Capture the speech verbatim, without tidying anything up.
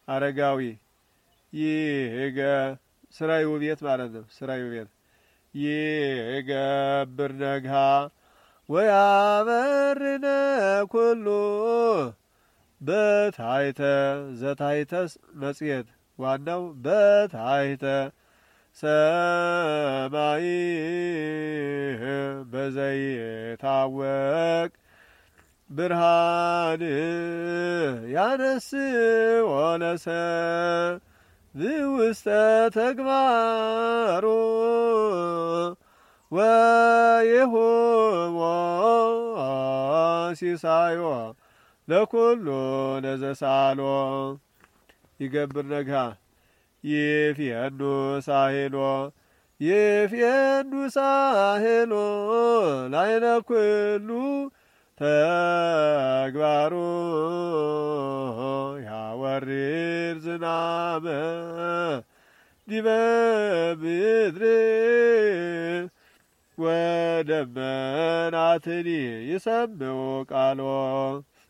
አረጋዊ ይገ ስራዩ ቤት ማለት ነው። ስራዩ ቤት ይገብር ነግሃ ወያበርነ ኩሉ በታይተ ዘታይተስ መጽሔት ዋናው በታይተ ሰማይ በዘይታወቅ ብርሃን ያነስ ወለሰ ውስተ ተግባሮ ወይሁቦ ሲሳዮ ለኩሉ ለዘሳሎ ይገብር ነግሃ ይፍየኑ ሳሄሎ ይፍየኑ ሳሄሎ ላይለ ኩሉ ተግባሩ ያወርድ ዝናመ ዲበ ምድር ወደመናትኒ ይሰምዑ ቃሎ